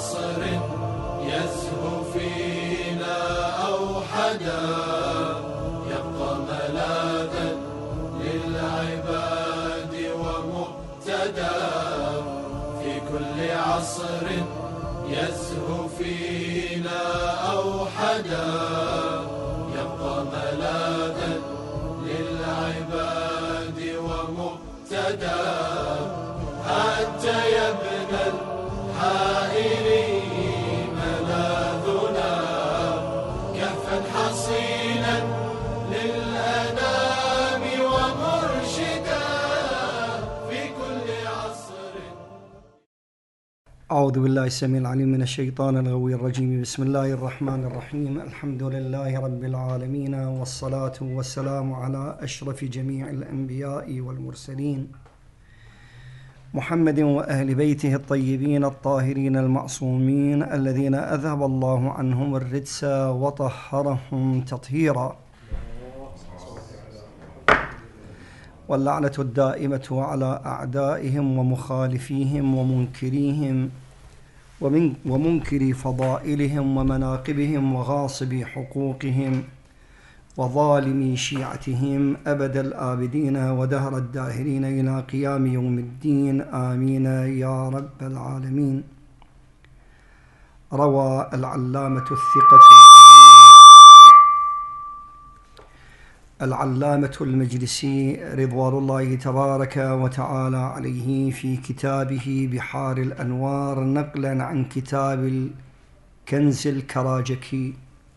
عصر يزهو فينا أوحدا يبقى ملاذا للعباد ومهتدى في كل عصر يزهو فينا أوحدا يبقى ملاذا للعباد ومهتدى حتى يبنى الحائرين ملاذنا كفا حصينا للأنام ومرشدا في كل عصر. أعوذ بالله السميع العليم من الشيطان الغوي الرجيم. بسم الله الرحمن الرحيم. الحمد لله رب العالمين، والصلاة والسلام على أشرف جميع الأنبياء والمرسلين محمد وأهل بيته الطيبين الطاهرين المعصومين الذين أذهب الله عنهم الرجس وطهرهم تطهيرا، واللعنة الدائمة على أعدائهم ومخالفيهم ومنكريهم ومنكري فضائلهم ومناقبهم وغاصبي حقوقهم وظالمي شيعتهم أبد الآبدين ودهر الداهرين إلى قيام يوم الدين، آمين يا رب العالمين. روى العلامة الثقة العلامة المجلسي رضوان الله تبارك وتعالى عليه في كتابه بحار الأنوار نقلا عن كتاب الكنز الكراجكي،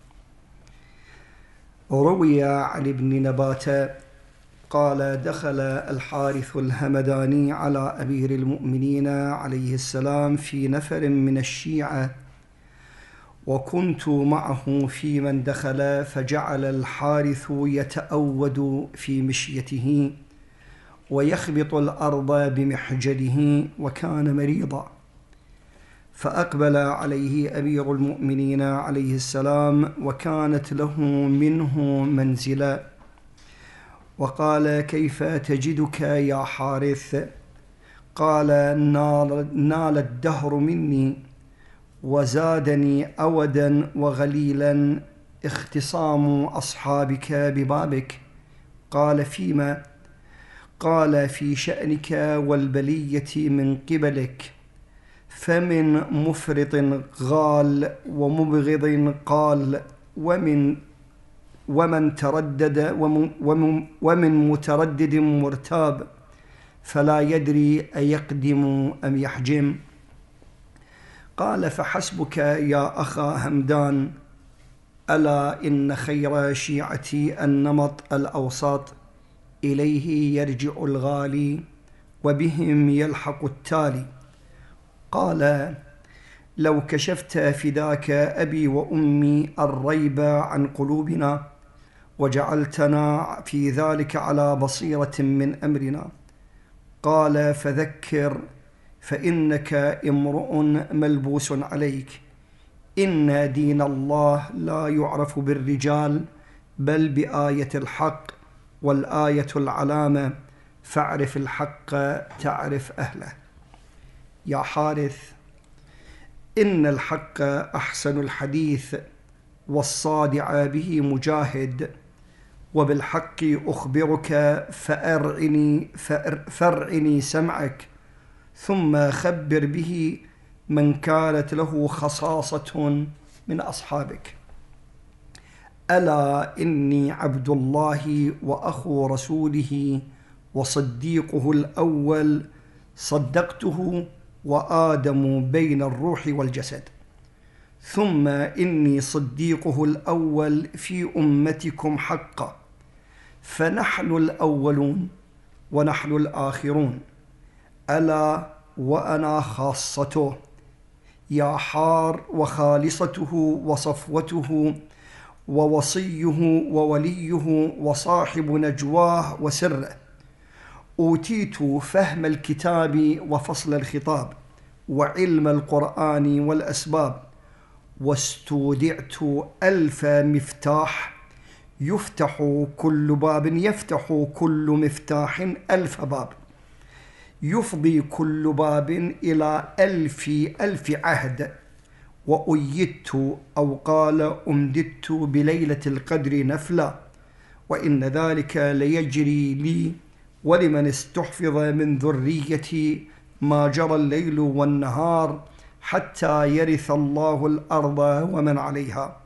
روي عن ابن نباتة قال: دخل الحارث الهمداني على أمير المؤمنين عليه السلام في نفر من الشيعة، وكنت معه في من دخل، فجعل الحارث يتأود في مشيته ويخبط الأرض بمحجله، وكان مريضا. فأقبل عليه أمير المؤمنين عليه السلام وكانت له منه منزلا، وقال: كيف تجدك يا حارث؟ قال: نال الدهر مني وزادني أودا وغليلا اختصام أصحابك ببابك. قال: فيما؟ قال: في شأنك والبلية من قبلك، فمن مفرط غال ومبغض قال، ومن تردد ومن متردد مرتاب، فلا يدري أيقدم أم يحجم. قال: فحسبك يا أخا همدان، ألا إن خير شيعتي النمط الأوسط، إليه يرجع الغالي وبهم يلحق التالي. قال: لو كشفت فداك أبي وأمي الريب عن قلوبنا، وجعلتنا في ذلك على بصيرة من أمرنا. قال: فذكر، فإنك امرؤ ملبوس عليك. إن دين الله لا يعرف بالرجال، بل بآية الحق، والآية العلامة، فاعرف الحق تعرف أهله. يا حارث، إن الحق أحسن الحديث، والصادع به مجاهد، وبالحق أخبرك فأرعني سمعك، ثم خبر به من كانت له خصاصة من أصحابك. ألا إني عبد الله وأخو رسوله وصديقه الأول، صدقته وآدم بين الروح والجسد. ثم إني صديقه الأول في أمتكم حقا، فنحن الأولون ونحن الآخرون. ألا وأنا خاصته، يا حار، وخالصته وصفوته ووصيه ووليه وصاحب نجواه وسره. أوتيت فهم الكتاب وفصل الخطاب، وعلم القرآن والأسباب، واستودعت 1000 مفتاح، يفتح كل كل مفتاح 1000 باب، يفضي كل باب إلى 1000 عهد وأيدت أو قال أمددت بليلة القدر نفلا، وإن ذلك ليجري لي ولمن استحفظ من ذريتي ما جرى الليل والنهار حتى يرث الله الأرض ومن عليها.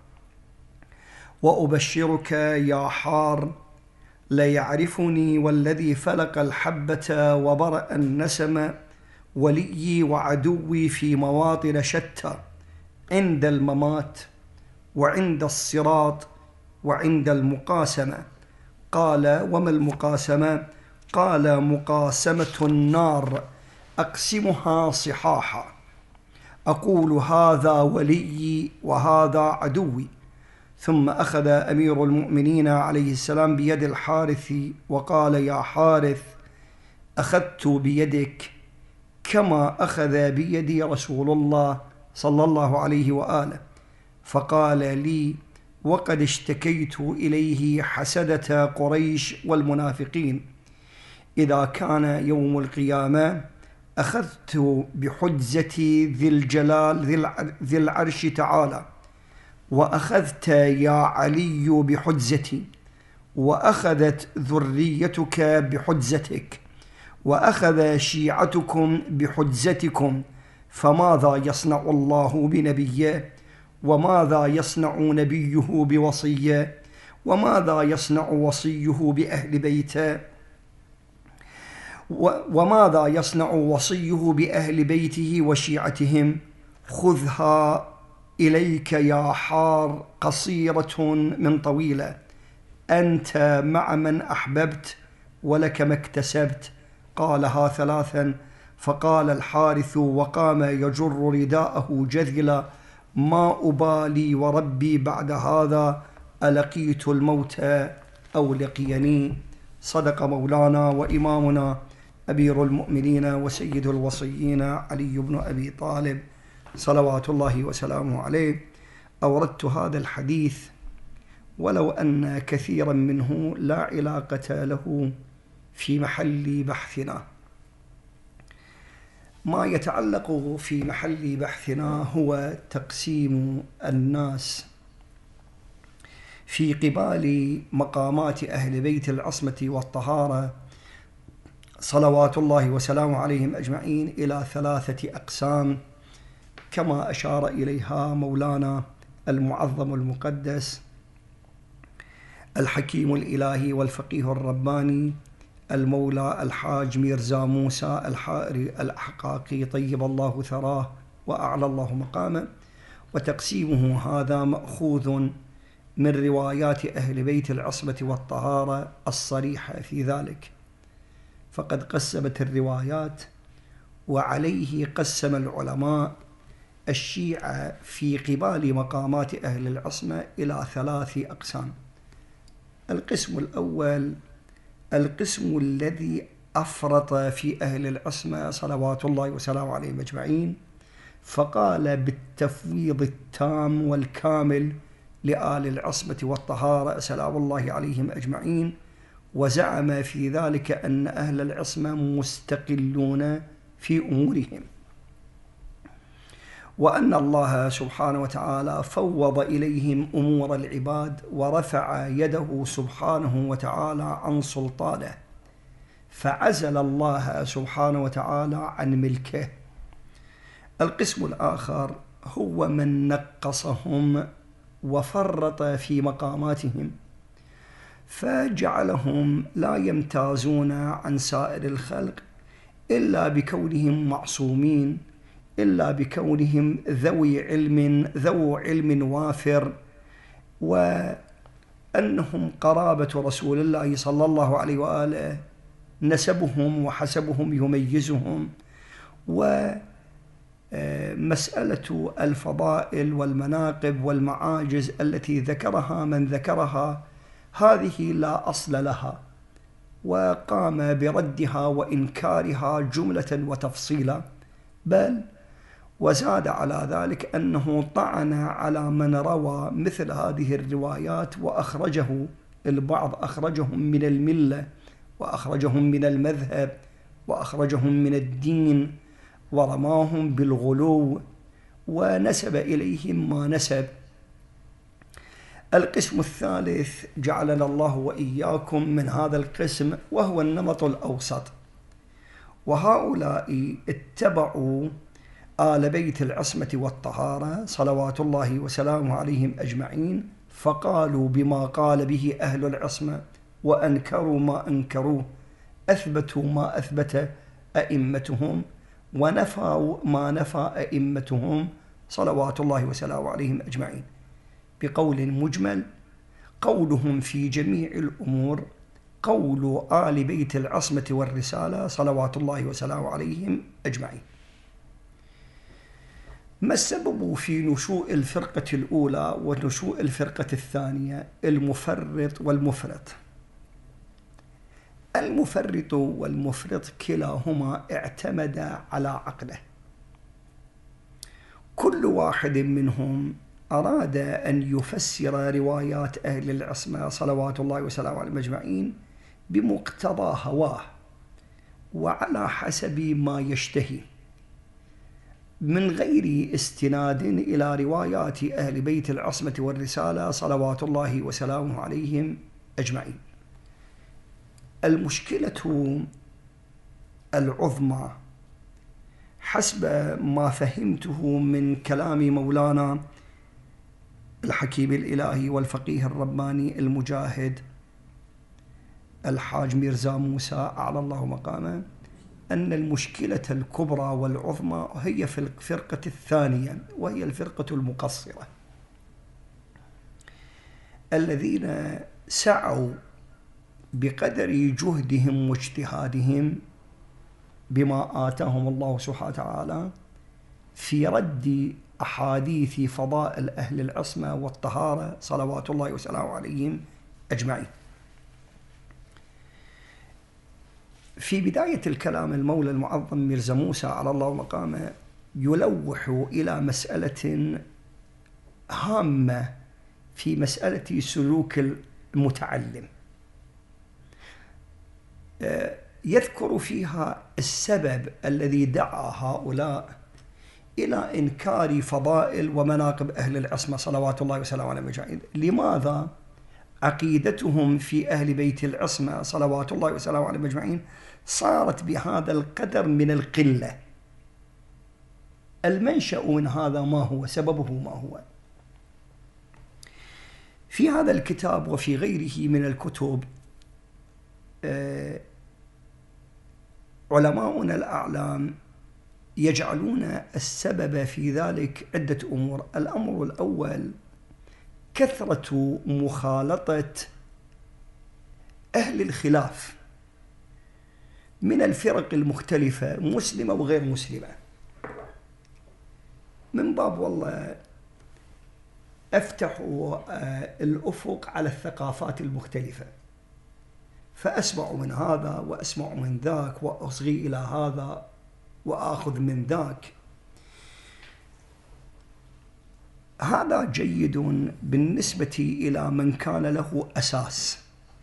وأبشرك يا حار ليعرفني والذي فلق الحبة وبرأ النسم وليي وعدوي في مواطن شتى، عند الممات وعند الصراط وعند المقاسمة. قال وما المقاسمة؟ قال مقاسمة النار أقسمها صحاحا، أقول هذا وليي وهذا عدوي. ثم أخذ أمير المؤمنين عليه السلام بيد الحارث وقال يا حارث أخذت بيدك كما أخذ بيدي رسول الله صلى الله عليه وآله. فقال لي وقد اشتكيت إليه حسدة قريش والمنافقين، إذا كان يوم القيامة أخذت بحجة ذي الجلال ذي العرش تعالى، وأخذت يا علي بحجتي، وأخذت ذريتك بحجتك، وأخذ شيعتكم بحجتكم، فماذا يصنع الله بنبيه؟ وماذا يصنع نبيه بوصيه؟ وماذا يصنع وصيه بأهل بيته؟ وماذا يصنع وصيه بأهل بيته وشيعتهم؟ خذها إليك يا حار قصيرة من طويلة، أنت مع من أحببت ولك ما اكتسبت. قالها ثلاثا، فقال الحارث وقام يجر رداءه جذلا ما أبالي وربي بعد هذا ألقيت الموت أو لقيني. صدق مولانا وإمامنا أمير المؤمنين وسيد الوصيين علي بن أبي طالب صلوات الله وسلامه عليه. أوردت هذا الحديث ولو أن كثيرا منه لا علاقة له في محل بحثنا. ما يتعلق في محل بحثنا هو تقسيم الناس في قبال مقامات أهل بيت العصمة والطهارة صلوات الله وسلامه عليهم أجمعين إلى 3 أقسام، كما أشار إليها مولانا المعظم المقدس الحكيم الإلهي والفقيه الرباني المولى الحاج ميرزا موسى الحائري الأحقاقي طيب الله ثراه وأعلى الله مقامه. وتقسيمه هذا مأخوذ من روايات أهل بيت العصمة والطهارة الصريحة في ذلك، فقد قسمت الروايات وعليه قسم العلماء الشيعة في قبال مقامات أهل العصمة إلى 3 أقسام. القسم الأول القسم الذي أفرط في أهل العصمة صلوات الله وسلامه عليهم أجمعين، فقال بالتفويض التام والكامل لآل العصمة والطهارة سلام الله عليهم أجمعين، وزعم في ذلك أن أهل العصمة مستقلون في أمورهم، وأن الله سبحانه وتعالى فوض إليهم أمور العباد ورفع يده سبحانه وتعالى عن سلطانه، فعزل الله سبحانه وتعالى عن ملكه. القسم الآخر هو من نقصهم وفرط في مقاماتهم، فجعلهم لا يمتازون عن سائر الخلق إلا بكونهم معصومين، إلا بكونهم ذو علم وافر، وأنهم قرابة رسول الله صلى الله عليه وآله، نسبهم وحسبهم يميزهم، ومسألة الفضائل والمناقب والمعاجز التي ذكرها من ذكرها هذه لا أصل لها، وقام بردها وإنكارها جملة وتفصيلا، بل وزاد على ذلك أنه طعن على من روى مثل هذه الروايات وأخرجه البعض، أخرجهم من الملة وأخرجهم من المذهب وأخرجهم من الدين، ورماهم بالغلو ونسب إليهم ما نسب. القسم الثالث جعلنا الله وإياكم من هذا القسم، وهو النمط الأوسط، وهؤلاء اتبعوا آل بيت العصمة والطهارة صلوات الله وسلامه عليهم أجمعين، فقالوا بما قال به أهل العصمة وأنكروا ما أنكروه، أثبتوا ما أثبت أئمتهم ونفوا ما نفى أئمتهم صلوات الله وسلامه عليهم أجمعين. بقول مجمل، قولهم في جميع الأمور قول آل بيت العصمة والرسالة صلوات الله وسلامه عليهم أجمعين. ما السبب في نشوء الفرقة الأولى ونشوء الفرقة الثانية؟ المفرط والمفرط. المفرط والمفرط كلاهما اعتمد على عقله، كل واحد منهم أراد أن يفسر روايات أهل العصمة صلوات الله وسلامه عليهم أجمعين بمقتضى هواه وعلى حسب ما يشتهي، من غير استناد إلى روايات أهل بيت العصمة والرسالة صلوات الله وسلامه عليهم أجمعين. المشكلة العظمى حسب ما فهمته من كلام مولانا الحكيم الإلهي والفقيه الرباني المجاهد الحاج ميرزا موسى أعلى الله مقامه، أن المشكلة الكبرى والعظمى هي في الفرقة الثانية، وهي الفرقة المقصرة، الذين سعوا بقدر جهدهم واجتهادهم بما آتاهم الله سبحانه وتعالى في رد أحاديث فضائل أهل العصمة والطهارة صلوات الله وسلامه عليهم أجمعين. في بداية الكلام المولى المعظم ميرزا موسى على الله مقامه يلوح إلى مسألة هامة في مسألة سلوك المتعلم، يذكر فيها السبب الذي دعا هؤلاء إلى إنكار فضائل ومناقب أهل العصمة صلوات الله وسلامه عليهم أجمعين. لماذا عقيدتهم في أهل بيت العصمة صلوات الله وسلامه عليهم أجمعين صارت بهذا القدر من القلة؟ المنشأ من هذا ما هو؟ سببه ما هو؟ في هذا الكتاب وفي غيره من الكتب علماؤنا الأعلام يجعلون السبب في ذلك عدة أمور. الأمر الأول كثرة مخالطة أهل الخلاف من الفرق المختلفة مسلمة وغير مسلمة، من باب والله أفتح الأفق على الثقافات المختلفة، فأسمع من هذا وأسمع من ذاك وأصغي إلى هذا وآخذ من ذاك. هذا جيد بالنسبة إلى من كان له أساس.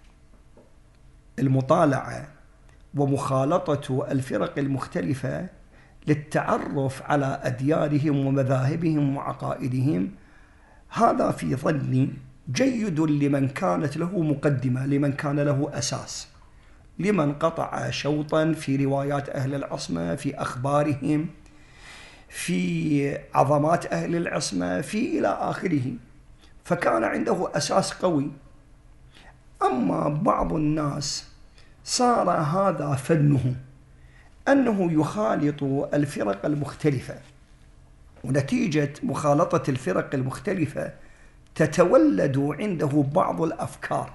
المطالعة ومخالطة الفرق المختلفة للتعرف على أديانهم ومذاهبهم وعقائدهم، هذا في ظني جيد لمن كانت له مقدمة، لمن كان له أساس، لمن قطع شوطا في روايات أهل العصمة، في أخبارهم، في عظمات أهل العصمة، في إلى آخره، فكان عنده أساس قوي. أما بعض الناس صار هذا فنه، أنه يخالط الفرق المختلفة، ونتيجة مخالطة الفرق المختلفة تتولد عنده بعض الأفكار.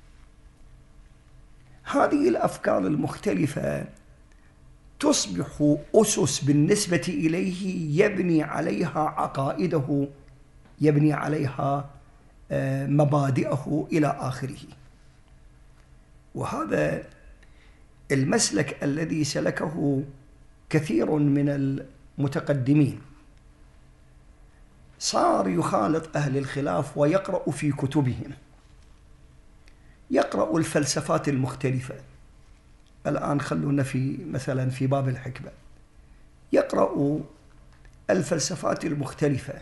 هذه الأفكار المختلفة تصبح أسس بالنسبة إليه يبني عليها عقائده، يبني عليها مبادئه إلى آخره. وهذا المسلك الذي سلكه كثير من المتقدمين، صار يخالط أهل الخلاف ويقرأ في كتبهم، يقرأ الفلسفات المختلفة. الآن خلونا في مثلا في باب الحكمة، يقرأ الفلسفات المختلفة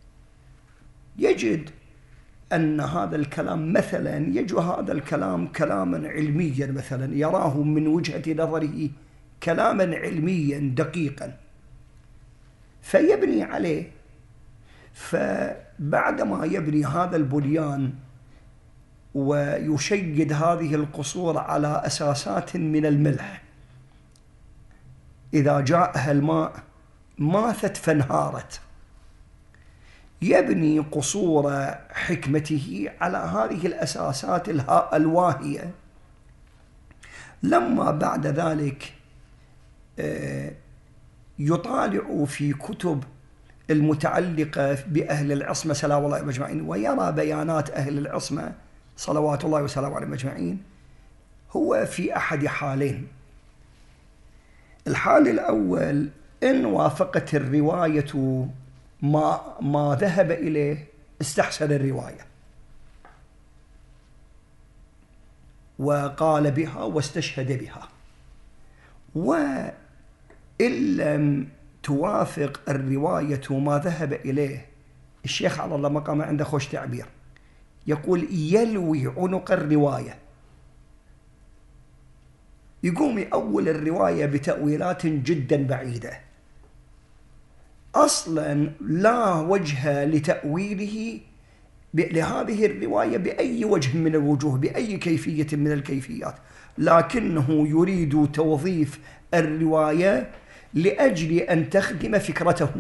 يجد أن هذا الكلام مثلا يجد هذا الكلام كلاما علميا، مثلا يراه من وجهة نظره كلاما علميا دقيقا فيبني عليه. فبعدما يبني هذا البنيان ويشيد هذه القصور على أساسات من الملح، إذا جاءها الماء ماثت فانهارت، يبني قصور حكمته على هذه الأساسات الواهية. لما بعد ذلك يطالع في كتب المتعلقة بأهل العصمة سلام الله عليهم أجمعين ويرى بيانات أهل العصمة صلوات الله وسلامه عليهم أجمعين، هو في أحد حالين. الحال الأول إن وافقت الرواية ما ذهب إليه استحسن الرواية وقال بها واستشهد بها، وإن لم توافق الرواية ما ذهب إليه، الشيخ على الله مقام عنده خوش تعبير، يقول يلوي عنق الرواية، يقوم يأول الرواية بتأويلات جدا بعيدة أصلا لا وجه لتأويله لهذه الرواية بأي وجه من الوجوه بأي كيفية من الكيفيات، لكنه يريد توظيف الرواية لأجل أن تخدم فكرته.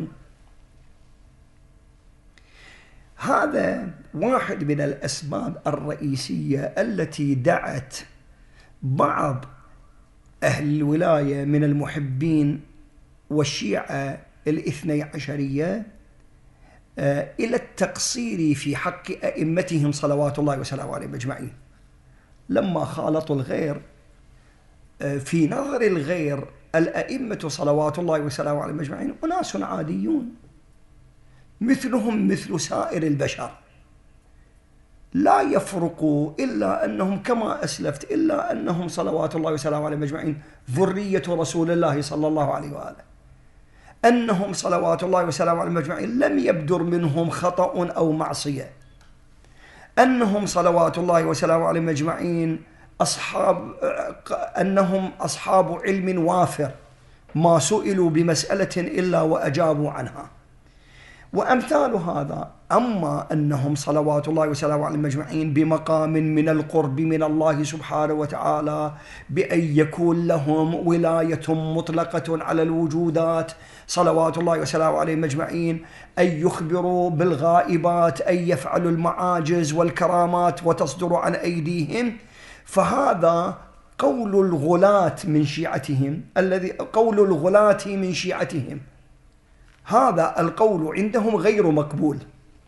هذا واحد من الأسباب الرئيسية التي دعت بعض أهل الولاية من المحبين والشيعة الاثني عشرية إلى التقصير في حق أئمتهم صلوات الله وسلامه عليهم أجمعين، لما خالطوا الغير. في نظر الغير الأئمة صلوات الله وسلامه عليهم أجمعين أناس عاديون مثلهم مثل سائر البشر، لا يفرق إلا أنهم كما أسلفت إلا أنهم صلوات الله وسلامه عليهم أجمعين ذرية رسول الله صلى الله عليه وآله، أنهم صلوات الله وسلامه عليهم أجمعين لم يبدر منهم خطأ أو معصية، أنهم صلوات الله وسلامه عليهم أجمعين أنهم أصحاب علم وافر ما سئلوا بمسألة إلا وأجابوا عنها وأمثال هذا. أما أنهم صلوات الله وسلامه عليهم أجمعين بمقام من القرب من الله سبحانه وتعالى بأن يكون لهم ولاية مطلقة على الوجودات صلوات الله وسلامه عليهم أجمعين، أن يخبروا بالغائبات، أن يفعلوا المعاجز والكرامات وتصدر عن أيديهم، فهذا قول الغلاة من شيعتهم، قول الغلاة من شيعتهم، هذا القول عندهم غير مقبول.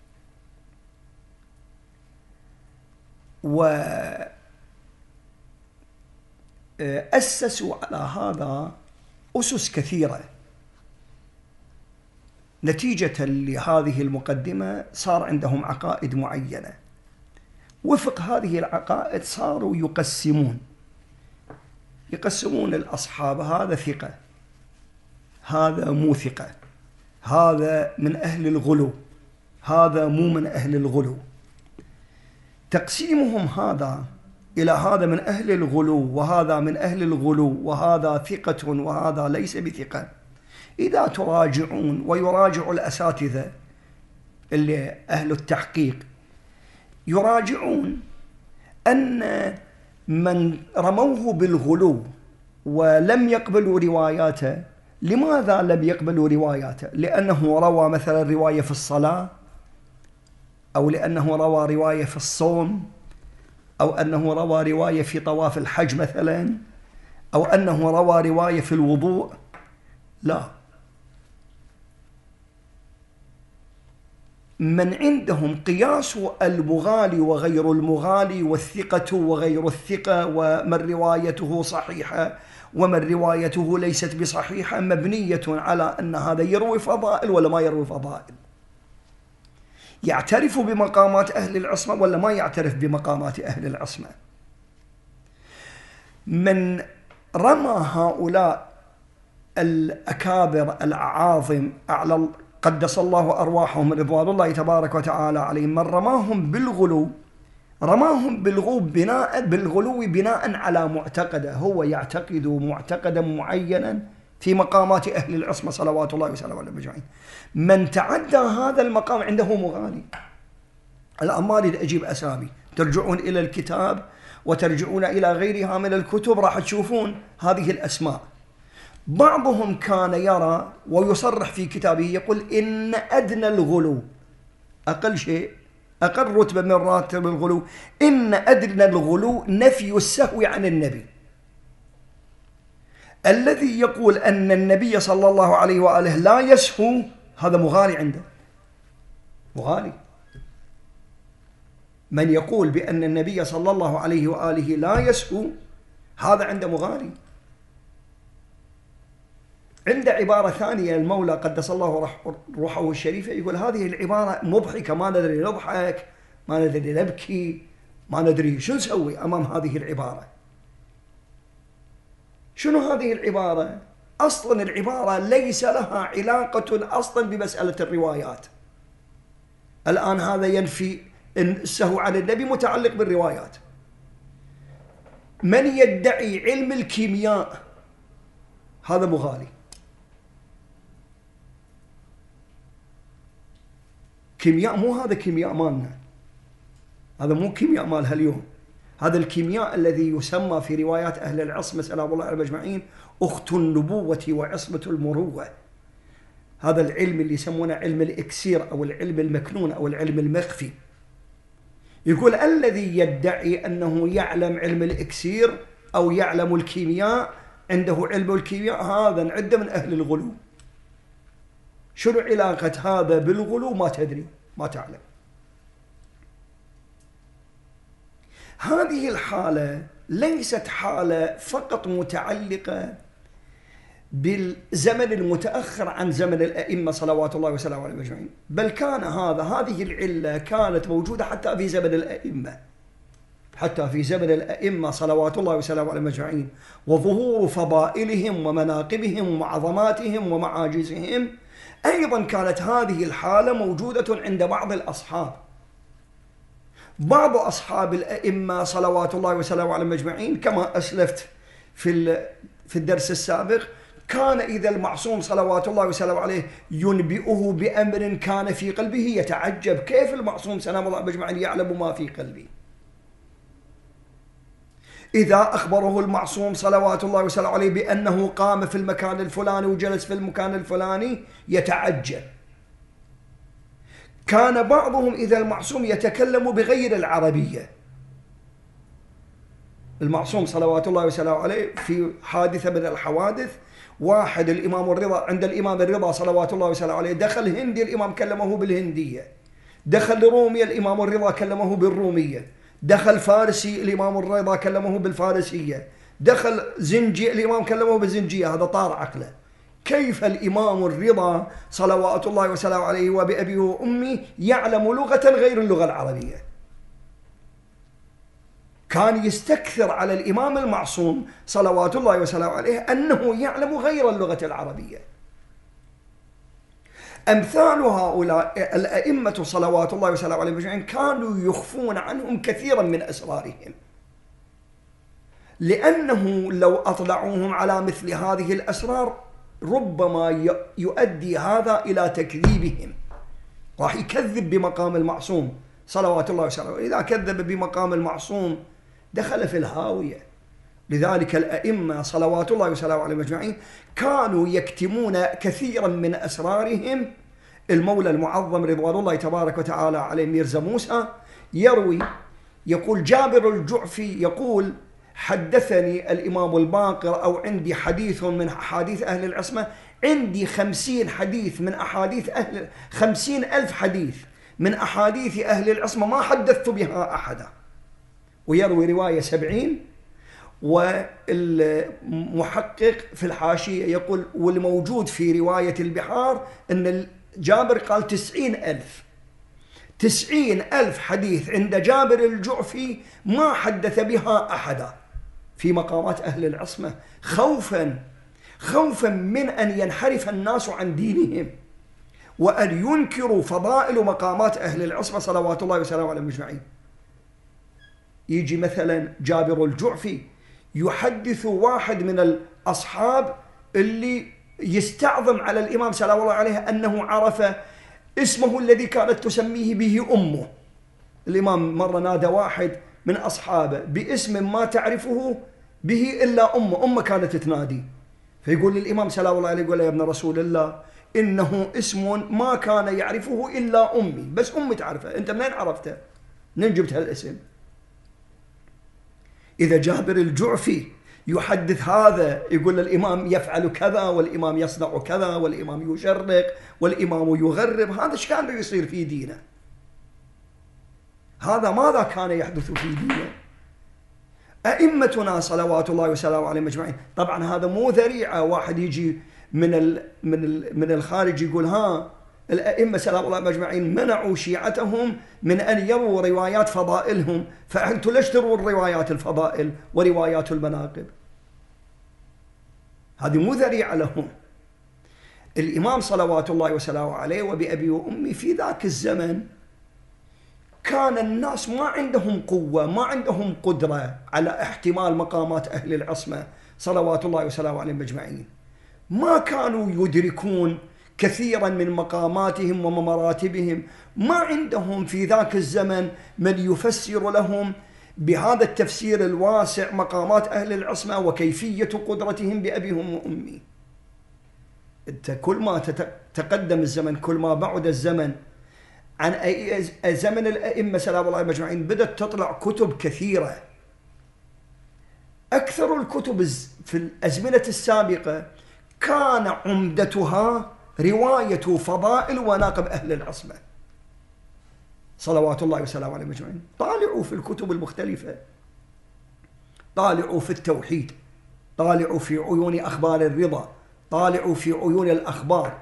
وأسسوا على هذا أسس كثيرة. نتيجة لهذه المقدمة صار عندهم عقائد معينة، وفق هذه العقائد صاروا يقسمون الأصحاب، هذا ثقة، هذا مو ثقة، هذا من أهل الغلو، هذا مو من أهل الغلو. تقسيمهم هذا إلى هذا من أهل الغلو وهذا من أهل الغلو وهذا ثقة وهذا ليس بثقة، إذا تراجعون ويراجع الأساتذة اللي أهل التحقيق يراجعون أن من رموه بالغلو ولم يقبلوا رواياته، لماذا لم يقبلوا رواياته؟ لأنه روى مثلا رواية في الصلاة، أو لأنه روى رواية في الصوم، أو أنه روى رواية في طواف الحج مثلا، أو أنه روى رواية في الوضوء. لا، من عندهم قياس المغالي وغير المغالي والثقة وغير الثقة ومن روايته صحيحة ومن روايته ليست بصحيحة مبنية على أن هذا يروي فضائل ولا ما يروي فضائل، يعترف بمقامات أهل العصمة ولا ما يعترف بمقامات أهل العصمة. من رمى هؤلاء الأكابر الأعاظم أعلى قدس الله أرواحهم رضوان الله تبارك وتعالى عليهم، من رماهم بالغلو رماهم بالغلو بناء على معتقده، هو يعتقد معتقدا معينا في مقامات أهل العصمة صلوات الله وسلامه عليهم أجمعين. من تعدى هذا المقام عنده مغالي. الآن ما أريد أجيب أسامي، ترجعون إلى الكتاب وترجعون إلى غيرها من الكتب راح تشوفون هذه الأسماء. بعضهم كان يرى ويصرح في كتابه يقول إن أدنى الغلو، أقل شيء أقل رتبة من راتب الغلو، إن أدنى الغلو نفي السهو عن النبي. الذي يقول أن النبي صلى الله عليه وآله لا يسهو هذا مغالي عنده، مغالي. من يقول بأن النبي صلى الله عليه وآله لا يسهو هذا عنده مغالي. عند عبارة ثانية المولى قدس الله روحه الشريفة يقول هذه العبارة مضحكة، ما ندري نضحك، ما ندري نبكي، ما ندري شو نسوي أمام هذه العبارة. شنو هذه العبارة؟ أصلا العبارة ليس لها علاقة أصلا بمسألة الروايات. الآن هذا ينفي السهو عن النبي متعلق بالروايات. من يدعي علم الكيمياء هذا مغالي. كيمياء مو هذا كيمياء مالنا، هذا مو كيمياء مالها اليوم. هذا الكيمياء الذي يسمى في روايات أهل العصمة سلام الله عليهم أجمعين أخت النبوة وعصمة المروة. هذا العلم اللي يسمونه علم الإكسير أو العلم المكنون أو العلم المخفي. يقول الذي يدعي أنه يعلم علم الإكسير أو يعلم الكيمياء عنده علم الكيمياء هذا نعده من أهل الغلو. شنو علاقة هذا بالغلو؟ ما تدري، ما تعلم. هذه الحالة ليست حالة فقط متعلقة بالزمن المتأخر عن زمن الأئمة صلوات الله وسلامه عليهم أجمعين، بل كان هذه العلة كانت موجودة حتى في زمن الأئمة، حتى في زمن الأئمة صلوات الله وسلامه عليهم أجمعين، وظهور فضائلهم ومناقبهم وعظماتهم ومعاجزهم. أيضا كانت هذه الحالة موجودة عند بعض الأصحاب. بعض أصحاب الأئمة صلوات الله وسلامه عليهم أجمعين كما أسلفت في الدرس السابق، كان إذا المعصوم صلوات الله وسلامه عليه ينبئه بأمر كان في قلبه يتعجب، كيف المعصوم سلام الله أجمعين يعلم ما في قلبي؟ إذا أخبره المعصوم صلوات الله وسلامه عليه بأنه قام في المكان الفلاني وجلس في المكان الفلاني يتعجب. كان بعضهم إذا المعصوم يتكلم بغير العربية. المعصوم صلوات الله وسلامه عليه في حادثة من الحوادث، واحد الإمام الرضا عند الإمام الرضا صلوات الله وسلامه عليه دخل هندي الإمام كلمه بالهندية، دخل رومي الإمام الرضا كلمه بالرومية، دخل فارسي الإمام الرضا كلمه بالفارسية، دخل زنجي الإمام كلمه بالزنجية. هذا طار عقله. كيف الإمام الرضا صلوات الله وسلامه عليه وبأبي وأمي يعلم لغة غير اللغة العربية؟ كان يستكثر على الإمام المعصوم صلوات الله وسلامه عليه أنه يعلم غير اللغة العربية. أمثال هؤلاء الأئمة صلوات الله وسلامه عليهم أجمعين كانوا يخفون عنهم كثيرا من أسرارهم، لأنه لو أطلعوهم على مثل هذه الأسرار ربما يؤدي هذا إلى تكذيبهم. راح يكذب بمقام المعصوم صلوات الله وسلامه، إذا كذب بمقام المعصوم دخل في الهاوية. لذلك الأئمة صلوات الله وسلامه عليهم أجمعين كانوا يكتمون كثيرا من أسرارهم. المولى المعظم رضوان الله تبارك وتعالى عليه ميرزا موسى يروي، يقول جابر الجعفي يقول حدثني الإمام الباقر أو عندي حديث من أحاديث أهل العصمة، عندي 50 حديث من أحاديث 50,000 حديث من أحاديث أهل العصمة ما حدثت بها أحدا. ويروي رواية 70. والمحقق في الحاشية يقول والموجود في رواية البحار أن جابر قال 90,000. 90,000 حديث عند جابر الجعفي ما حدث بها أحدا في مقامات أهل العصمة، خوفا من أن ينحرف الناس عن دينهم وأن ينكروا فضائل ومقامات أهل العصمة صلوات الله وسلامه عليهم أجمعين. يجي مثلا جابر الجعفي يحدث واحد من الأصحاب اللي يستعظم على الإمام سلام الله عليه أنه عرف اسمه الذي كانت تسميه به أمه. الإمام مرة نادى واحد من أصحابه باسم ما تعرفه به إلا أمه، أمه كانت تنادي، فيقول للإمام سلام الله عليه، يقول يا ابن رسول الله إنه اسم ما كان يعرفه إلا أمي، بس أمي تعرفه، أنت منين عرفته؟ منين جبت هالاسم؟ إذا جابر الجعفي يحدث هذا يقول للإمام يفعل كذا والإمام يصنع كذا والإمام يشرق والإمام يغرب، هذا ايش كان يصير في دينه؟ هذا ماذا كان يحدث في دينه؟ أئمتنا صلوات الله وسلامه عليهم أجمعين. طبعا هذا مو ذريعة واحد يجي من الخارج يقول ها الأئمة سلام الله عليهم أجمعين منعوا شيعتهم من أن يروا روايات فضائلهم، فأنتم ليش ترون روايات الفضائل وروايات المناقب؟ هذه مو ذريعة لهم. الإمام صلوات الله وسلامه عليه وبأبي وأمي في ذاك الزمن كان الناس ما عندهم قوة، ما عندهم قدرة على احتمال مقامات أهل العصمة صلوات الله وسلامه عليهم أجمعين. ما كانوا يدركون كثيرا من مقاماتهم ومراتبهم، ما عندهم في ذاك الزمن من يفسر لهم بهذا التفسير الواسع مقامات أهل العصمة وكيفية قدرتهم بأبيهم وأمي. أنت كل ما تقدم الزمن، كل ما بعد الزمن عن زمن الأئمة سلام الله عليهم أجمعين، بدأت تطلع كتب كثيرة. أكثر الكتب في الأزمنة السابقة كان عمدتها رواية فضائل وناقب أهل العصمة صلوات الله وسلامه عليهم أجمعين. طالعوا في الكتب المختلفة، طالعوا في التوحيد، طالعوا في عيون أخبار الرضا، طالعوا في عيون الأخبار،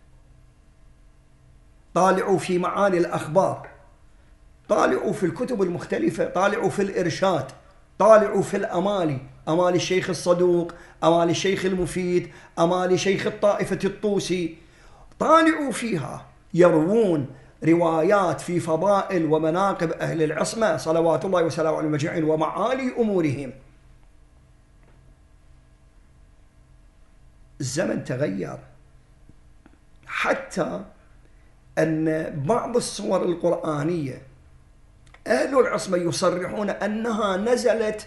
طالعوا في معاني الأخبار، طالعوا في الكتب المختلفة، طالعوا في الإرشاد، طالعوا في الأمالي، أمالي الشيخ الصدوق، أمالي الشيخ المفيد، أمالي شيخ الطائفة الطوسي، طالعوا فيها يروون روايات في فضائل ومناقب أهل العصمة صلوات الله وسلامه عليهم أجمعين ومعالي أمورهم. الزمن تغير، حتى أن بعض الصور القرآنية أهل العصمة يصرحون أنها نزلت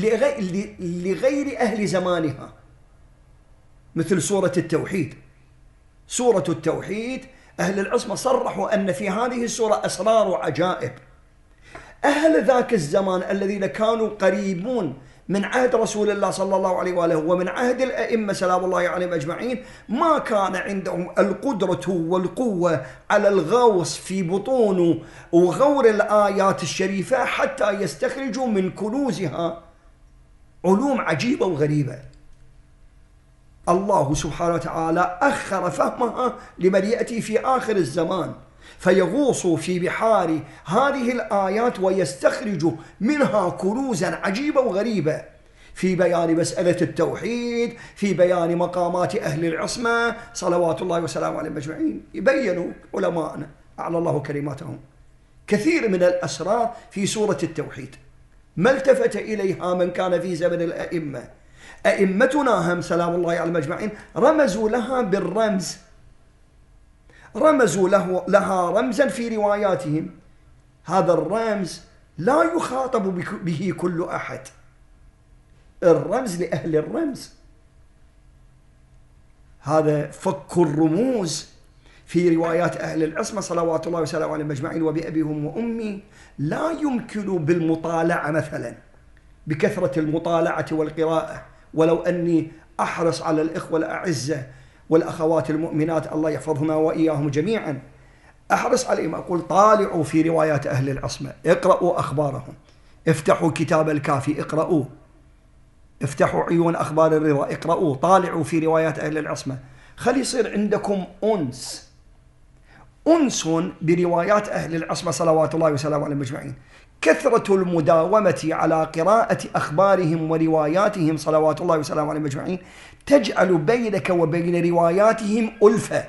لغير أهل زمانها، مثل سورة التوحيد. سورة التوحيد أهل العصمة صرحوا أن في هذه السورة أسرار وعجائب. أهل ذاك الزمان الذين كانوا قريبون من عهد رسول الله صلى الله عليه وآله ومن عهد الأئمة سلام الله عليهم أجمعين ما كان عندهم القدرة والقوة على الغوص في بطون وغور الآيات الشريفة حتى يستخرجوا من كنوزها علوم عجيبة وغريبة. الله سبحانه وتعالى أخر فهمها لمن يأتي في آخر الزمان فيغوص في بحار هذه الآيات ويستخرج منها كنوزا عجيبة وغريبة في بيان مسألة التوحيد، في بيان مقامات أهل العصمة صلوات الله وسلامه عليهم أجمعين. يبينوا علماءنا أعلى الله كلماتهم كثير من الأسرار في سورة التوحيد ما التفت إليها من كان في زمن الأئمة. أئمتنا هم سلام الله عليهم أجمعين رمزوا لها بالرمز، رمزوا لها رمزا في رواياتهم. هذا الرمز لا يخاطب به كل أحد، الرمز لأهل الرمز. هذا فك الرموز في روايات أهل العصمة صلوات الله وسلامه عليهم أجمعين وبأبيهم وأمي لا يمكن بالمطالعة، مثلا بكثرة المطالعة والقراءة، ولو أني أحرص على الإخوة الأعزة والأخوات المؤمنات الله يحفظهما وإياهم جميعا، أحرص عليهم أقول طالعوا في روايات أهل العصمة، اقرأوا أخبارهم، افتحوا كتاب الكافي اقرأوه، افتحوا عيون أخبار الرضا اقرأوه، طالعوا في روايات أهل العصمة. خلي يصير عندكم أنس بروايات أهل العصمة صلوات الله وسلامه عليهم أجمعين. كثرة المداومة على قراءة أخبارهم ورواياتهم صلوات الله وسلامه عليهم أجمعين تجعل بينك وبين رواياتهم ألفة.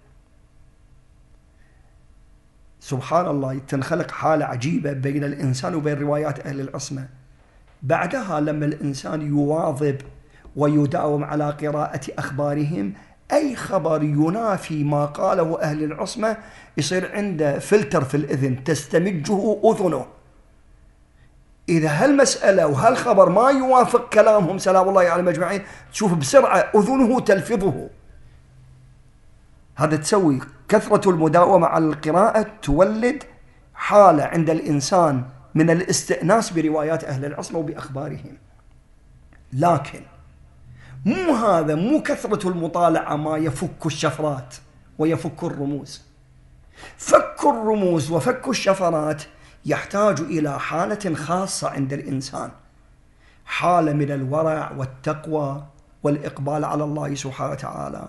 سبحان الله، تنخلق حالة عجيبة بين الإنسان وبين روايات أهل العصمة. بعدها لما الإنسان يواظب ويداوم على قراءة أخبارهم، أي خبر ينافي ما قاله أهل العصمة يصير عنده فلتر في الإذن تستمجه أذنه. إذا هالمسألة وهالخبر ما يوافق كلامهم سلام الله عليهم أجمعين، تشوف بسرعة أذنه تلفظه. هذا تسوي كثرة المداومة على القراءة تولد حالة عند الإنسان من الاستئناس بروايات أهل العصمة وبأخبارهم. لكن مو كثرة المطالعة ما يفك الشفرات ويفك الرموز. فك الرموز وفك الشفرات يحتاج إلى حالة خاصة عند الإنسان، حالة من الورع والتقوى والإقبال على الله سبحانه وتعالى.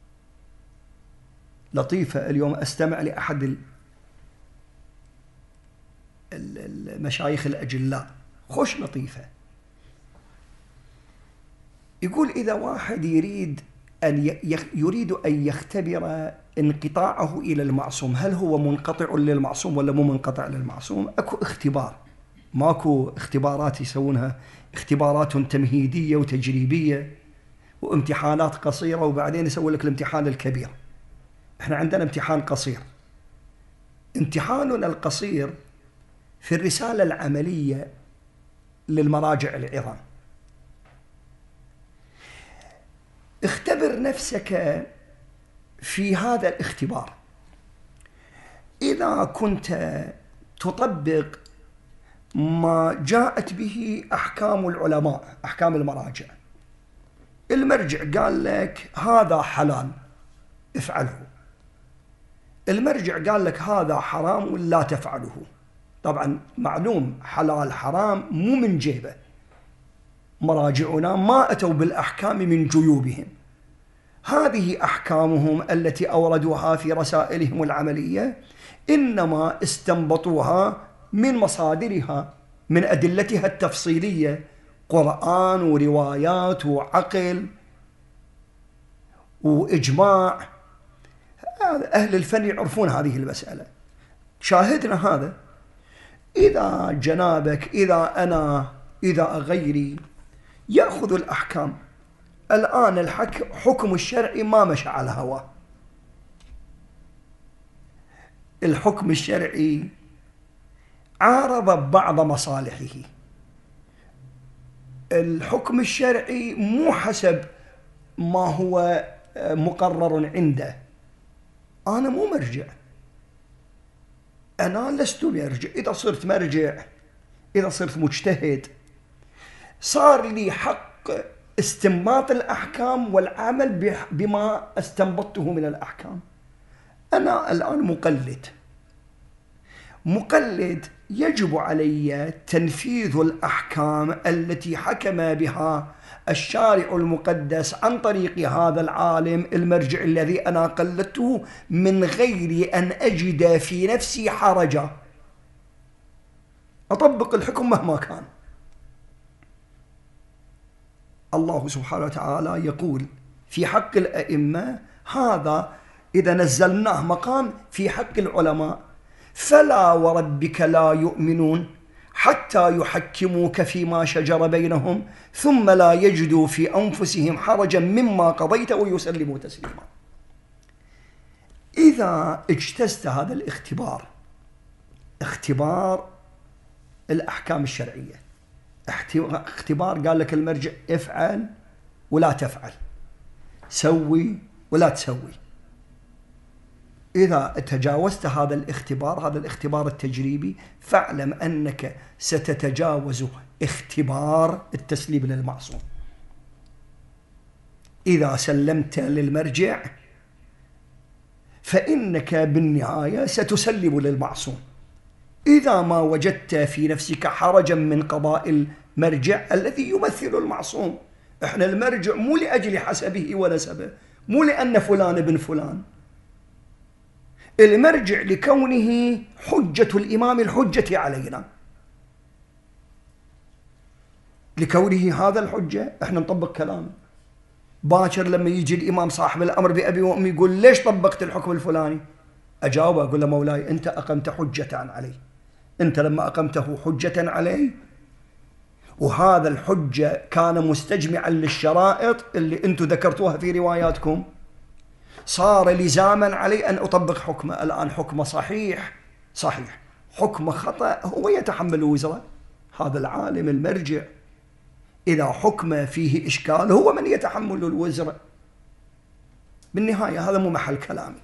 لطيفة، اليوم أستمع لأحد المشايخ الأجلاء، خوش لطيفة، يقول إذا واحد يريد أن يختبر انقطاعه إلى المعصوم، هل هو منقطع للمعصوم ولا مو منقطع للمعصوم؟ أكو اختبار، ماكو اختبارات يسوونها اختبارات تمهيدية وتجريبية وامتحانات قصيرة وبعدين يسوي لك الامتحان الكبير. احنا عندنا امتحان قصير. امتحاننا القصير في الرسالة العملية للمراجع العظام. اختبر نفسك في هذا الاختبار. إذا كنت تطبق ما جاءت به أحكام العلماء، أحكام المراجع، المرجع قال لك هذا حلال افعله، المرجع قال لك هذا حرام لا تفعله. طبعا معلوم حلال حرام مو من جيبه، مراجعنا ما أتوا بالأحكام من جيوبهم، هذه أحكامهم التي أوردوها في رسائلهم العملية إنما استنبطوها من مصادرها، من أدلتها التفصيلية، قرآن وروايات وعقل وإجماع. أهل الفن يعرفون هذه المسألة. شاهدنا هذا. إذا جنابك، إذا أنا، إذا غيري يأخذ الأحكام، الآن الحكم الشرعي ما مشى على هواه. الحكم الشرعي عارض بعض مصالحه. الحكم الشرعي مو حسب ما هو مقرر عنده. أنا مو مرجع، أنا لست مرجع. إذا صرت مرجع، إذا صرت مجتهد، صار لي حق استنباط الأحكام والعمل بما استنبطته من الأحكام. أنا الآن مقلد، يجب علي تنفيذ الأحكام التي حكم بها الشارع المقدس عن طريق هذا العالم المرجع الذي أنا قلدته، من غير أن أجد في نفسي حرجا. أطبق الحكم مهما كان. الله سبحانه وتعالى يقول في حق الأئمة، هذا إذا نزلناه مقام في حق العلماء: فلا وربك لا يؤمنون حتى يحكموك فيما شجر بينهم ثم لا يجدوا في أنفسهم حرجا مما قضيت ويسلموا تسليما. إذا اجتزت هذا الاختبار، اختبار الأحكام الشرعية، اختبار قال لك المرجع افعل ولا تفعل، سوي ولا تسوي، إذا تجاوزت هذا الاختبار التجريبي، فاعلم أنك ستتجاوز اختبار التسليم للمعصوم. إذا سلمت للمرجع فإنك بالنهاية ستسلم للمعصوم. إذا ما وجدت في نفسك حرجا من قضاء المرجع الذي يمثل المعصوم، إحنا المرجع مو لأجل حسبه ونسبه، مو لأن فلان ابن فلان، المرجع لكونه حجة الإمام الحجة علينا. لكونه هذا الحجة احنا نطبق كلامه. باكر لما يجي الإمام صاحب الأمر بأبي وأمي يقول ليش طبقت الحكم الفلاني؟ أجاوبه أقول له مولاي أنت أقمت حجة علي، أنت لما أقمته حجة علي وهذا الحجة كان مستجمعا للشرائط اللي أنتم ذكرتوها في رواياتكم، صار لزاما علي أن أطبق حكمه. الآن حكمه صحيح، حكمه خطأ، هو يتحمل وزره. هذا العالم المرجع إذا حكمه فيه إشكال هو من يتحمل الوزر. بالنهاية هذا مو محل كلامي.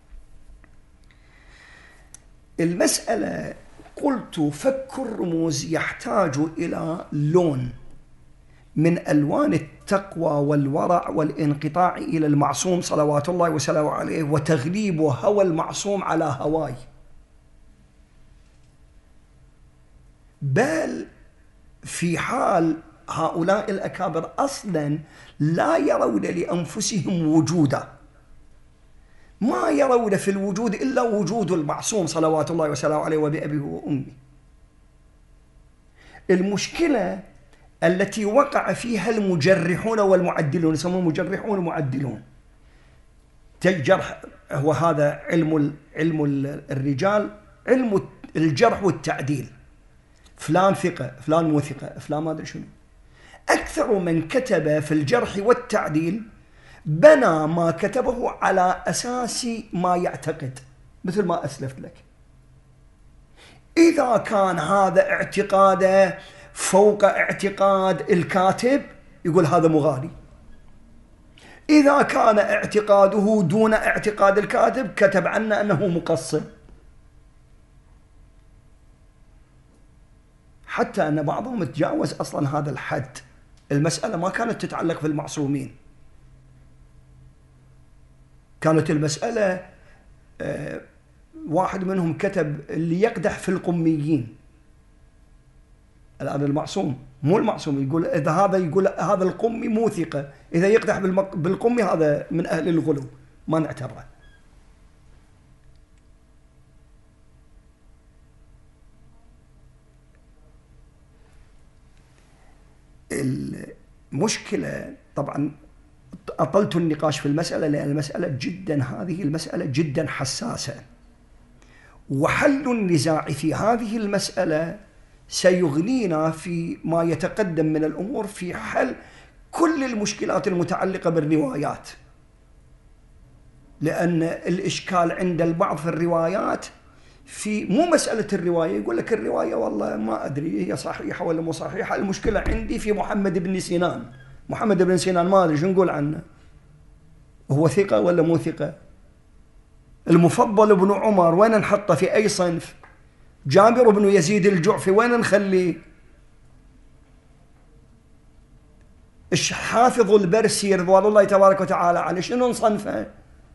المسألة قلت فك الرموز يحتاج إلى لون من ألوان التقوى والورع والانقطاع إلى المعصوم صلوات الله وسلامه عليه، وتغليب هوى المعصوم على هواي. بل في حال هؤلاء الأكابر أصلا لا يرون لأنفسهم وجودا، ما يرون في الوجود إلا وجود المعصوم صلوات الله وسلامه عليه وبأبيه وأمه. المشكلة التي وقع فيها المجرحون والمعدلون، يسمون مجرحون ومعدلون. الجرح هو هذا علم الرجال، علم الجرح والتعديل. فلان ثقة، فلان مو ثقة، فلان ما أدري شنو. أكثر من كتب في الجرح والتعديل بنى ما كتبه على أساس ما يعتقد، مثل ما أسلفت لك. إذا كان هذا اعتقاده فوق اعتقاد الكاتب يقول هذا مغالي. إذا كان اعتقاده دون اعتقاد الكاتب كتب عنه أنه مقصر. حتى أن بعضهم تجاوز أصلا هذا الحد. المسألة ما كانت تتعلق في المعصومين، كانت المسألة واحد منهم كتب اللي يقدح في القميين. الآن المعصوم مو المعصوم، يقول إذا هذا يقول هذا القمي مو ثقة، إذا يقدح بالقمي هذا من أهل الغلو ما نعتبره. المشكلة طبعا أطلت النقاش في المسألة لأن هذه المسألة جدا حساسة، وحل النزاع في هذه المسألة سيغنينا في ما يتقدم من الأمور في حل كل المشكلات المتعلقة بالروايات. لأن الإشكال عند البعض في الروايات في مو مسألة الرواية، يقول لك الرواية والله ما أدري هي صحيحة ولا مو صحيحة، المشكلة عندي في محمد بن سنان. محمد بن سنان ما أدري شو نقول عنه، هو ثقة ولا مو ثقة؟ المفضل بن عمر وين نحطه، في أي صنف؟ جابر بن يزيد الجعفي وين نخليه؟ حافظ البرسي رضوان الله تبارك وتعالى عليه شنو نصنفه؟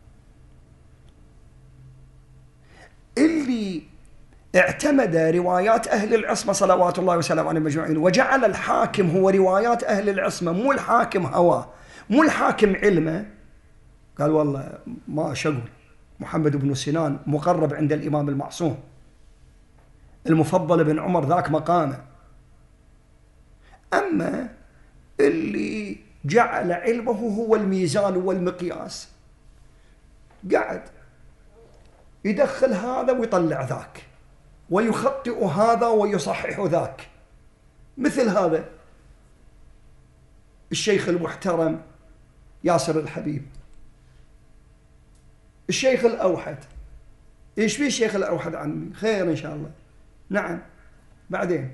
اللي اعتمد روايات أهل العصمة صلوات الله وسلامه عليهم أجمعين وجعل الحاكم هو روايات أهل العصمة، مو الحاكم هواه، مو الحاكم علمه، قال والله ما أشغل محمد بن سنان مقرب عند الإمام المعصوم، المفضل بن عمر ذاك مقامه. أما اللي جعل علمه هو الميزان والمقياس قاعد يدخل هذا ويطلع ذاك ويخطئ هذا ويصحح ذاك، مثل هذا الشيخ المحترم ياسر الحبيب، الشيخ الأوحد. إيش فيه الشيخ الأوحد عمي؟ خير إن شاء الله. نعم بعدين.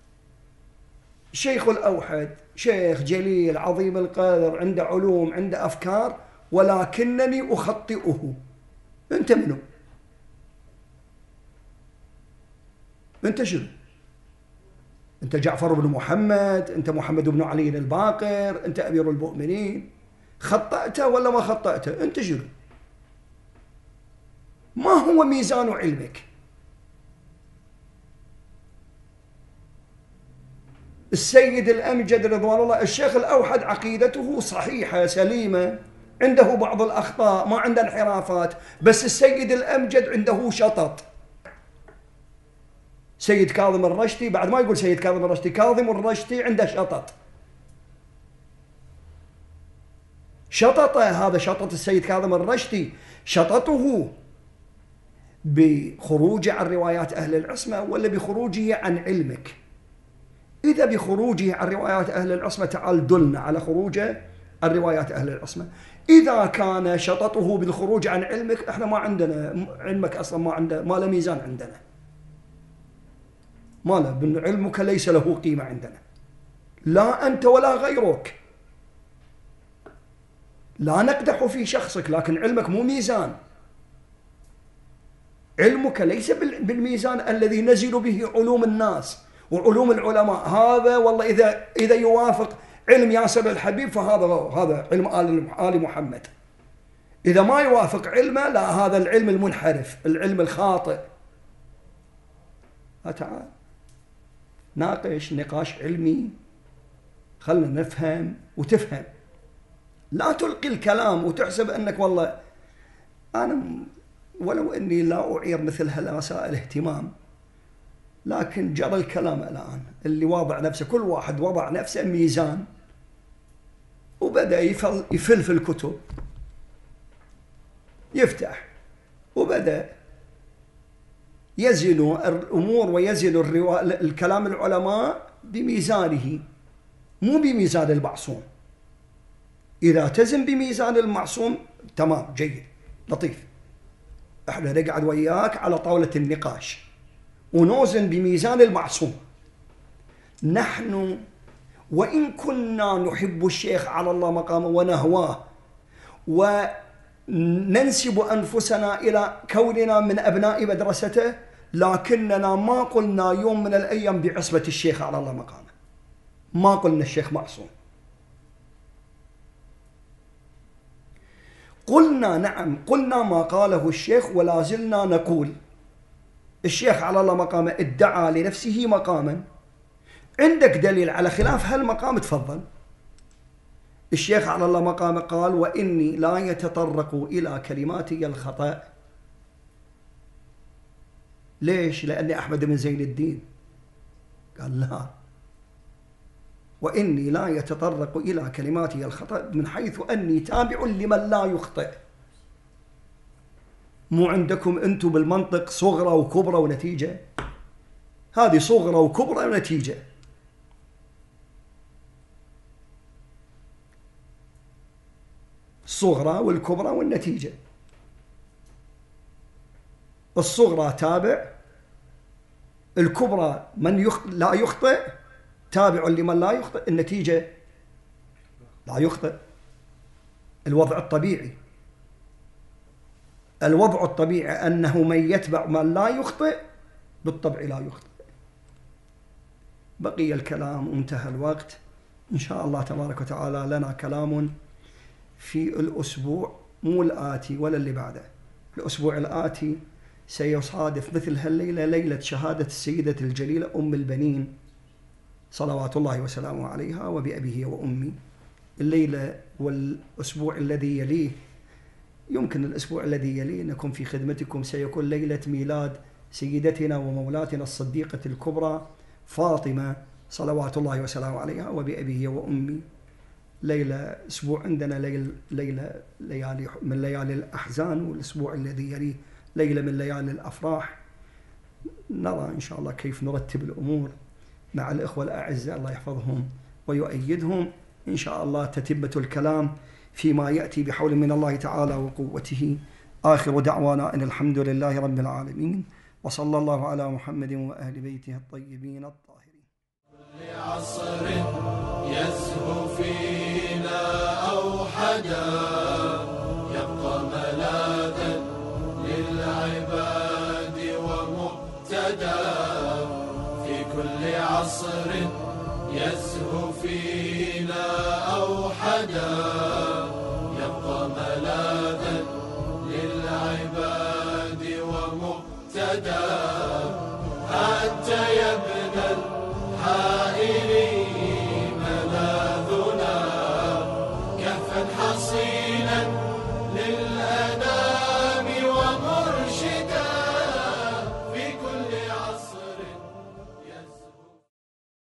الشيخ الأوحد شيخ جليل عظيم القدر، عنده علوم، عنده أفكار، ولكنني أخطئه. أنت منو؟ أنت شنو؟ أنت جعفر بن محمد، أنت محمد بن علي الباقر، أنت أمير المؤمنين، خطأته ولا ما خطأته؟ أنت شنو؟ ما هو ميزان علمك؟ السيد الأمجد رضوان الله، الشيخ الأوحد عقيدته صحيحة سليمة، عنده بعض الأخطاء، ما عنده انحرافات، بس السيد الأمجد عنده شطط. سيد كاظم الرشتي بعد ما يقول سيد كاظم الرشتي، كاظم الرشتي عنده شطط، شططه، هذا شطط السيد كاظم الرشتي، شططه بخروجه عن روايات أهل العصمة ولا بخروجه عن علمك؟ إذا بخروجه عن روايات أهل العصمة تعال دلنا على خروجه عن روايات أهل العصمة. إذا كان شططه بالخروج عن علمك، إحنا ما عندنا علمك أصلا، ما له ميزان عندنا، ما له، علمك ليس له قيمة عندنا، لا أنت ولا غيرك، لا نقدح في شخصك، لكن علمك مو ميزان، علمك ليس بالميزان الذي نزل به علوم الناس وعلوم العلماء. هذا والله إذا يوافق علم ياسر الحبيب فهذا علم آل محمد، إذا ما يوافق علمه لا، هذا العلم المنحرف، العلم الخاطئ. تعال ناقش نقاش علمي، خلنا نفهم وتفهم، لا تلقي الكلام وتحسب أنك والله أنا ولو أني لا أعير مثل هالمسائل اهتمام، لكن جرى الكلام الآن اللي واضع نفسه، كل واحد وضع نفسه ميزان وبدأ يفل في الكتب، يفتح وبدأ يزن الأمور ويزن الكلام العلماء بميزانه مو بميزان المعصوم. إذا تزن بميزان المعصوم تمام، جيد، لطيف، احنا نقعد وياك على طاولة النقاش ونوزن بميزان المعصوم. نحن وإن كنا نحب الشيخ على الله مقامه ونهواه وننسب أنفسنا إلى كوننا من أبناء مدرسته، لكننا ما قلنا يوم من الأيام بعصمة الشيخ على الله مقامه، ما قلنا الشيخ معصوم. قلنا نعم، قلنا ما قاله الشيخ ولا زلنا نقول الشيخ على الله مقامه ادعى لنفسه مقاما، عندك دليل على خلاف هالمقام تفضل. الشيخ على الله مقامه قال وإني لا يتطرق إلى كلماتي الخطأ. ليش؟ لأني أحمد بن زين الدين قال لا، وإني لا يتطرق إلى كلماتي الخطأ من حيث أني تابع لمن لا يخطئ. مو عندكم أنتم بالمنطق صغرى وكبرى ونتيجة؟ هذه صغرى وكبرى ونتيجة. الصغرى والكبرى والنتيجة. الصغرى تابع، الكبرى من لا يخطئ تابع لمن لا يخطئ، النتيجة لا يخطئ. الوضع الطبيعي، الوضع الطبيعي أنه من يتبع من لا يخطئ بالطبع لا يخطئ. بقي الكلام وانتهى الوقت، إن شاء الله تبارك وتعالى لنا كلام في الأسبوع مو الآتي ولا اللي بعده، الأسبوع الآتي سيصادف مثل هالليلة ليلة شهادة السيدة الجليلة أم البنين صلوات الله وسلامه عليها وبأبيه وأمي. الليلة والأسبوع الذي يليه، يمكن الأسبوع الذي يليه نكون في خدمتكم، سيكون ليلة ميلاد سيدتنا ومولاتنا الصديقة الكبرى فاطمة صلوات الله وسلامه عليها وبأبيه وأمي. ليلة أسبوع عندنا ليالي من ليالي الأحزان، والأسبوع الذي يليه ليلة من ليالي الأفراح. نرى إن شاء الله كيف نرتب الأمور مع الإخوة الأعزاء الله يحفظهم ويؤيدهم. إن شاء الله تتمة الكلام فيما يأتي بحول من الله تعالى وقوته. آخر دعوانا أن الحمد لله رب العالمين، وصلى الله على محمد وأهل بيته الطيبين الطاهرين. لعصر يزهو فينا أوحدا يبقى ملاذا للعباد ومهتدى، في كل عصر يزهو فينا أوحدا